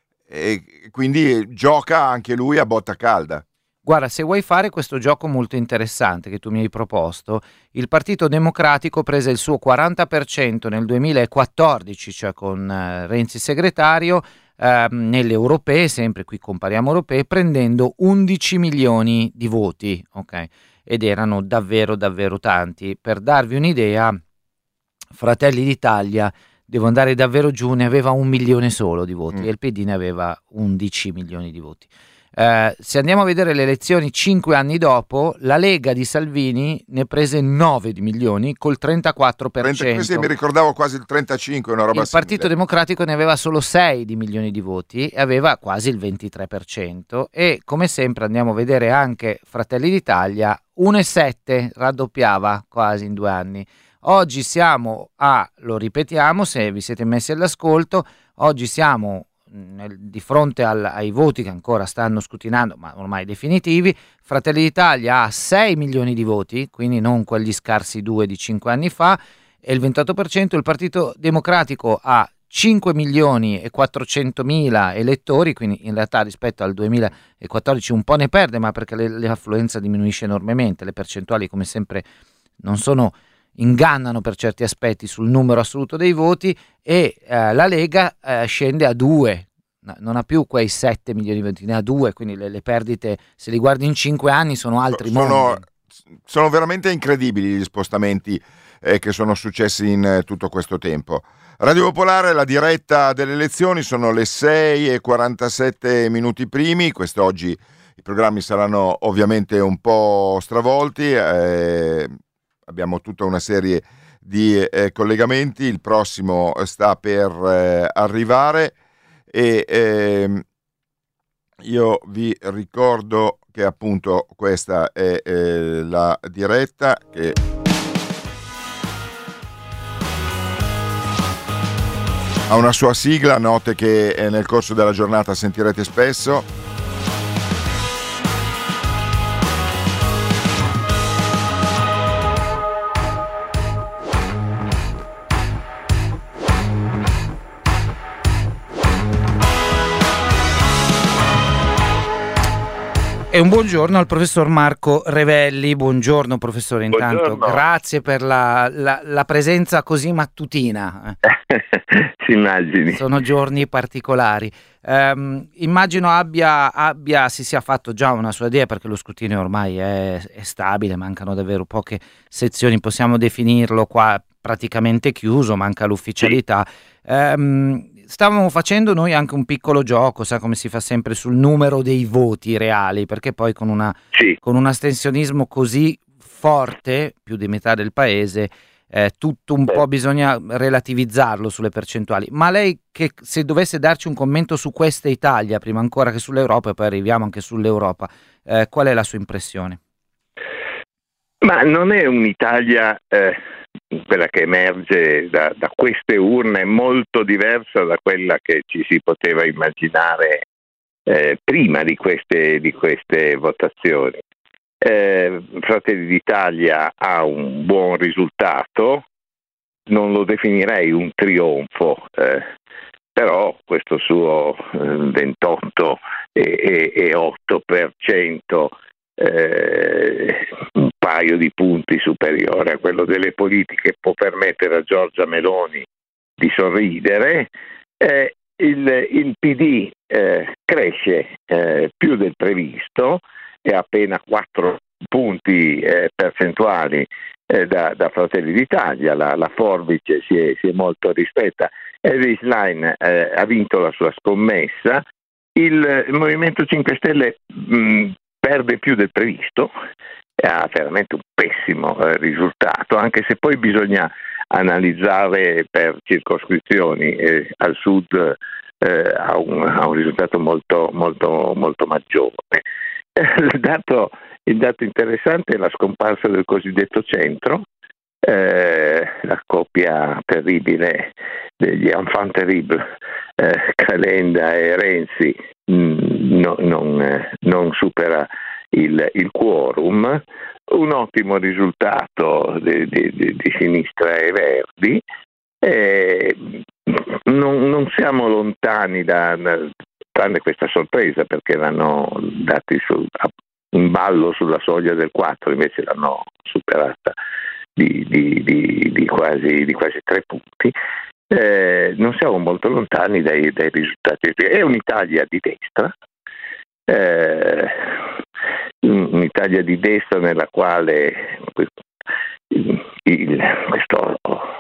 e quindi gioca anche lui a botta calda. Guarda, se vuoi fare questo gioco molto interessante che tu mi hai proposto, il Partito Democratico prese il suo quaranta per cento nel duemilaquattordici, cioè con eh, Renzi segretario, Uh, nelle europee, sempre qui compariamo europee, prendendo undici milioni di voti, ok? Ed erano davvero davvero tanti. Per darvi un'idea, Fratelli d'Italia, devo andare davvero giù, ne aveva un milione solo di voti mm. e il P D ne aveva undici milioni di voti. Uh, se andiamo a vedere le elezioni cinque anni dopo, la Lega di Salvini ne prese nove di milioni col trentaquattro per cento. trenta, sì, mi ricordavo quasi il trentacinque, una roba Il simile. Partito Democratico ne aveva solo sei di milioni di voti e aveva quasi il ventitré per cento. E come sempre andiamo a vedere anche Fratelli d'Italia, uno virgola sette, raddoppiava quasi in due anni. Oggi siamo a, lo ripetiamo se vi siete messi all'ascolto, oggi siamo Nel, di fronte al, ai voti che ancora stanno scutinando, ma ormai definitivi. Fratelli d'Italia ha sei milioni di voti, quindi non quegli scarsi due di cinque anni fa, e il ventotto per cento. Il Partito Democratico ha cinque milioni e quattrocentomila elettori, quindi in realtà rispetto al duemilaquattordici un po' ne perde, ma perché le, l'affluenza diminuisce enormemente, le percentuali come sempre non sono, ingannano per certi aspetti sul numero assoluto dei voti, e eh, la Lega eh, scende a due, no, non ha più quei sette milioni di voti, ne ha due, quindi le, le perdite, se li guardi in cinque anni, sono altri sono, mondi. sono veramente incredibili gli spostamenti eh, che sono successi in eh, tutto questo tempo. Radio Popolare, la diretta delle elezioni, sono le sei e quarantasette minuti primi. Quest'oggi i programmi saranno ovviamente un po' stravolti, eh, abbiamo tutta una serie di eh, collegamenti, il prossimo sta per eh, arrivare e eh, io vi ricordo che appunto questa è eh, la diretta che ha una sua sigla, note che eh, nel corso della giornata sentirete spesso. E un buongiorno al professor Marco Revelli. Buongiorno professore, intanto Buongiorno. Grazie per la, la, la presenza così mattutina. Si immagini. Sono giorni particolari. Um, immagino abbia, abbia si sia fatto già una sua idea, perché lo scrutinio ormai è, è stabile, mancano davvero poche sezioni, possiamo definirlo qua praticamente chiuso, manca l'ufficialità. Sì. Um, stavamo facendo noi anche un piccolo gioco, sa come si fa sempre, sul numero dei voti reali, perché poi con, una, sì. con un astensionismo così forte, più di metà del paese, eh, tutto un Beh. po' bisogna relativizzarlo sulle percentuali. Ma lei, che se dovesse darci un commento su questa Italia, prima ancora che sull'Europa, e poi arriviamo anche sull'Europa, eh, qual è la sua impressione? Ma non è un'Italia... Eh... quella che emerge da, da queste urne, molto diversa da quella che ci si poteva immaginare eh, prima di queste, di queste votazioni. Eh, Fratelli d'Italia ha un buon risultato, non lo definirei un trionfo, eh, però questo suo eh, ventotto virgola otto per cento Eh, un paio di punti superiore a quello delle politiche può permettere a Giorgia Meloni di sorridere. Eh, il, il P D eh, cresce eh, più del previsto, è appena quattro punti eh, percentuali eh, da, da Fratelli d'Italia, la, la forbice si è, si è molto ristretta. Elvis Line eh, ha vinto la sua scommessa, il, il Movimento cinque Stelle mh, perde più del previsto, ha veramente un pessimo eh, risultato, anche se poi bisogna analizzare per circoscrizioni. Eh, al sud eh, ha, un, ha un risultato molto, molto, molto maggiore. Eh, il, dato, il dato interessante è la scomparsa del cosiddetto centro, eh, la coppia terribile degli enfants terribles, eh, Calenda e Renzi, No, non, eh, non supera il, il quorum. Un ottimo risultato di, di, di, di Sinistra e Verdi. Eh, non, non siamo lontani da, da tranne questa sorpresa, perché l'hanno dati su, in ballo sulla soglia del quattro, invece l'hanno superata di, di, di, di, quasi, di quasi tre punti. Eh, non siamo molto lontani dai, dai risultati. È un'Italia di destra, eh, un'Italia di destra nella quale il, il, questo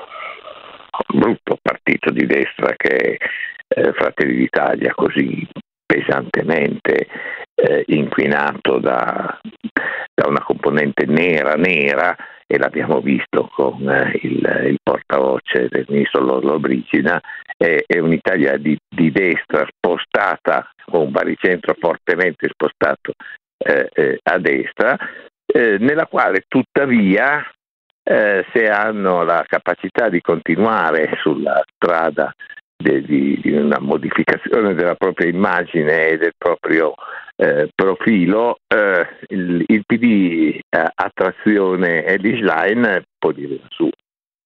brutto partito di destra che è eh, Fratelli d'Italia, così pesantemente eh, inquinato da, da una componente nera nera, e l'abbiamo visto con eh, il, il portavoce del ministro Lollobrigida, è, è un'Italia di, di destra spostata, con un baricentro fortemente spostato eh, eh, a destra, eh, nella quale tuttavia eh, se hanno la capacità di continuare sulla strada di, di una modificazione della propria immagine e del proprio eh, profilo, eh, il, il P D eh, a trazione Ellis Line può dire la sua.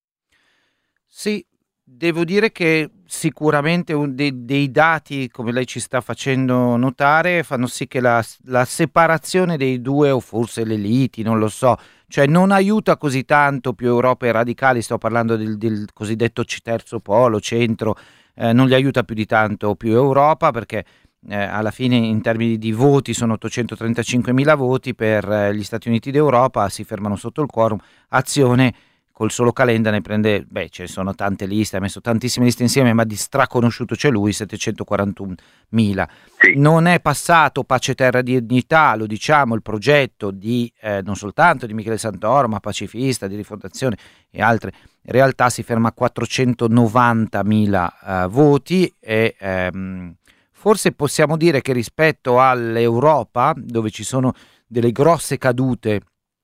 Sì, devo dire che sicuramente un dei, dei dati, come lei ci sta facendo notare, fanno sì che la, la separazione dei due, o forse le liti, non lo so, cioè non aiuta così tanto più Europa e radicali, sto parlando del, del cosiddetto terzo polo, centro, eh, non li aiuta più di tanto più Europa, perché eh, alla fine in termini di voti sono ottocentotrentacinquemila voti per eh, gli Stati Uniti d'Europa, si fermano sotto il quorum. Azione col solo Calenda ne prende, beh, ci sono tante liste, ha messo tantissime liste insieme, ma di straconosciuto c'è lui, settecentoquarantunomila. Sì. Non è passato Pace Terra Dignità, lo diciamo, il progetto di eh, non soltanto di Michele Santoro, ma pacifista, di Rifondazione e altre realtà, si ferma a quattrocentonovantamila eh, voti e ehm, forse possiamo dire che rispetto all'Europa, dove ci sono delle grosse cadute,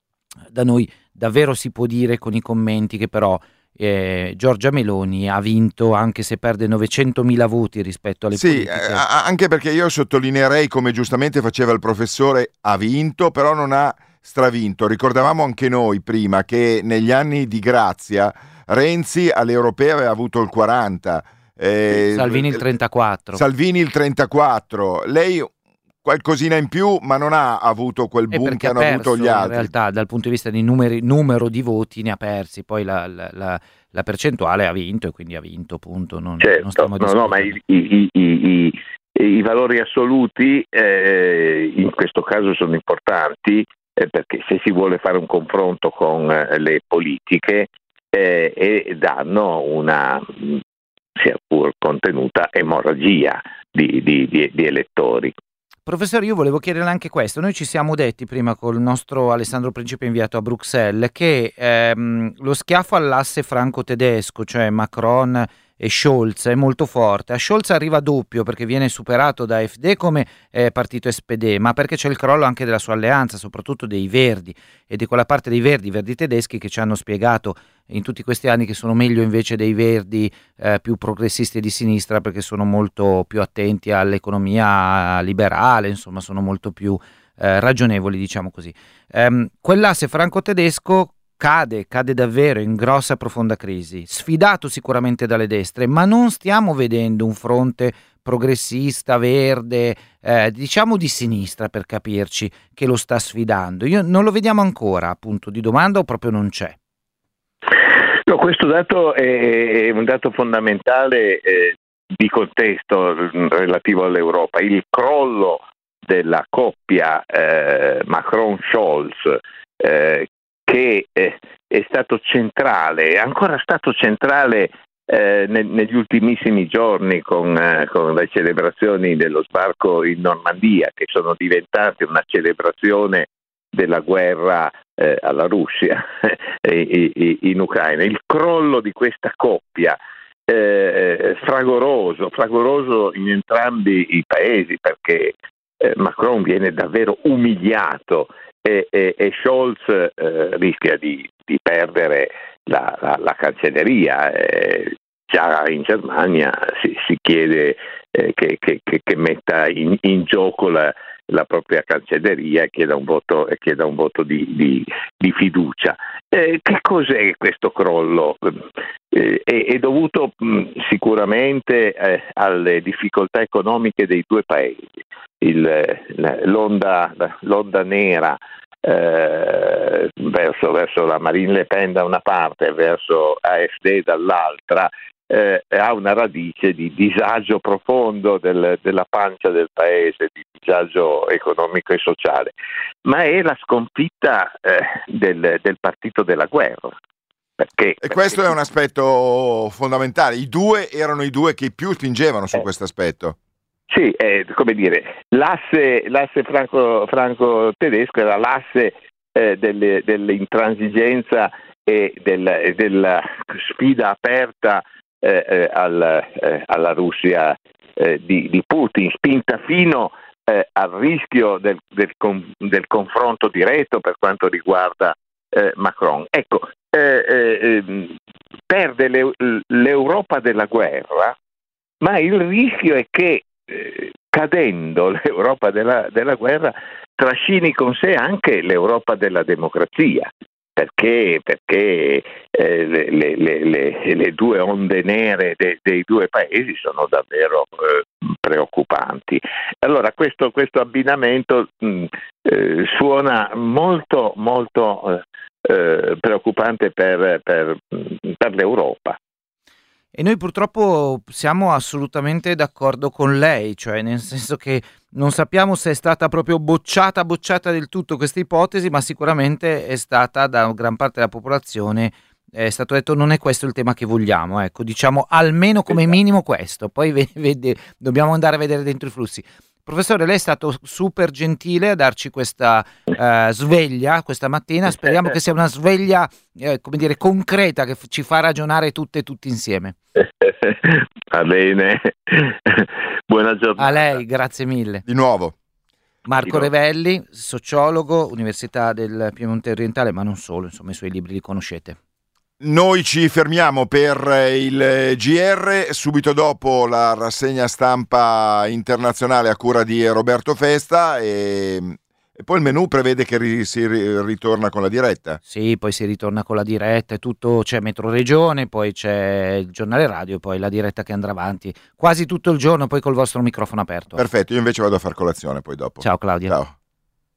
da noi davvero si può dire con i commenti che però eh, Giorgia Meloni ha vinto, anche se perde novecentomila voti rispetto alle sì, politiche. eh, anche perché io sottolineerei, come giustamente faceva il professore, ha vinto, però non ha stravinto. Ricordavamo anche noi prima che negli anni di grazia Renzi alle europee aveva avuto il quaranta, eh, Salvini il trentaquattro. Salvini il trentaquattro. Lei qualcosina in più, ma non ha avuto quel E boom perché che hanno ha perso, avuto gli altri. In realtà, dal punto di vista di numeri, numero di voti ne ha persi, poi la, la, la, la percentuale ha vinto e quindi ha vinto, punto. Non, certo, non stiamo no, no, ma i, i, i, i, i valori assoluti eh, in questo caso sono importanti eh, perché se si vuole fare un confronto con eh, le politiche eh, e danno una, sia pur contenuta, emorragia di, di, di, di elettori. Professore, io volevo chiederle anche questo. Noi ci siamo detti prima col nostro Alessandro Principe inviato a Bruxelles che ehm, lo schiaffo all'asse franco-tedesco, cioè Macron e Scholz, è molto forte. A Scholz arriva doppio perché viene superato da A F D come eh, partito S P D, ma perché c'è il crollo anche della sua alleanza, soprattutto dei Verdi e di quella parte dei Verdi, i Verdi tedeschi, che ci hanno spiegato in tutti questi anni che sono meglio invece dei Verdi eh, più progressisti e di sinistra, perché sono molto più attenti all'economia liberale, insomma sono molto più eh, ragionevoli, diciamo così. Ehm, quell'asse franco-tedesco cade, cade davvero in grossa e profonda crisi, sfidato sicuramente dalle destre, ma non stiamo vedendo un fronte progressista, verde, eh, diciamo di sinistra per capirci, che lo sta sfidando. Io non lo vediamo ancora, punto di domanda, o proprio non c'è? No, questo dato è un dato fondamentale eh, di contesto relativo all'Europa. Il crollo della coppia eh, Macron-Scholz eh, che eh, è stato centrale, è ancora stato centrale eh, ne, negli ultimissimi giorni con, eh, con le celebrazioni dello sbarco in Normandia, che sono diventate una celebrazione della guerra eh, alla Russia in Ucraina. Il crollo di questa coppia eh, fragoroso, fragoroso in entrambi i paesi, perché eh, Macron viene davvero umiliato e, e, e Scholz eh, rischia di, di perdere la, la, la cancelleria. Eh, già in Germania si, si chiede eh, che, che, che metta in, in gioco la la propria cancelleria e chieda un voto, e chieda un voto di, di, di fiducia. Eh, che cos'è questo crollo? Eh, è, è dovuto mh, sicuramente eh, alle difficoltà economiche dei due paesi. Il, l'onda, l'onda nera eh, verso, verso la Marine Le Pen da una parte e verso A F D dall'altra Eh, ha una radice di disagio profondo del, della pancia del paese, di disagio economico e sociale, ma è la sconfitta eh, del, del partito della guerra. Perché, e questo perché... è un aspetto fondamentale. I due erano i due che più spingevano su eh. questo aspetto. Sì, eh, come dire, l'asse, l'asse franco, franco-tedesco era l'asse eh, delle, dell'intransigenza e del, della sfida aperta Eh, eh, al, eh, alla Russia eh, di, di Putin, spinta fino eh, al rischio del, del, con, del confronto diretto per quanto riguarda eh, Macron. Ecco, eh, eh, perde le, l'Europa della guerra, ma il rischio è che eh, cadendo l'Europa della, della guerra trascini con sé anche l'Europa della democrazia. Perché, perché eh, le, le, le, le due onde nere de, dei due paesi sono davvero eh, preoccupanti. Allora questo, questo abbinamento mh, eh, suona molto molto eh, preoccupante per, per, per l'Europa. E noi purtroppo siamo assolutamente d'accordo con lei, cioè nel senso che non sappiamo se è stata proprio bocciata, bocciata del tutto questa ipotesi, ma sicuramente è stata da gran parte della popolazione, è stato detto non è questo il tema che vogliamo, ecco, diciamo almeno come minimo questo, poi vede, vede, dobbiamo andare a vedere dentro i flussi. Professore, lei è stato super gentile a darci questa uh, sveglia questa mattina, speriamo che sia una sveglia eh, come dire concreta che f- ci fa ragionare tutte e tutti insieme. Va bene, buona giornata. A lei, grazie mille. Di nuovo. Marco Revelli, sociologo, Università del Piemonte Orientale, ma non solo, insomma i suoi libri li conoscete. Noi ci fermiamo per il G R, subito dopo la rassegna stampa internazionale a cura di Roberto Festa e, e poi il menù prevede che ri, si ri, ritorna con la diretta. Sì, poi si ritorna con la diretta, è tutto, c'è Metro Regione, poi c'è il giornale radio, poi la diretta che andrà avanti quasi tutto il giorno, poi col vostro microfono aperto. Perfetto, io invece vado a far colazione poi dopo. Ciao Claudia. Ciao.